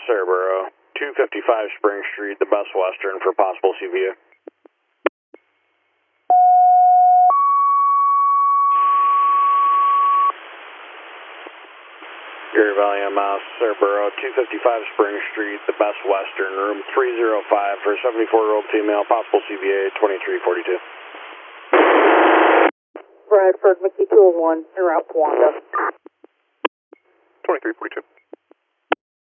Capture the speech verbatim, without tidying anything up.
Cerbero, two fifty-five Spring Street, the Best Western for possible C V A. Gary Valley, M S, Cerbero, two fifty-five Spring Street, the Best Western, room three oh five for a seventy-four-year-old female, possible C V A twenty-three forty-two. Bradford, Mickey two oh one, en route to Wanda. twenty-three forty-two.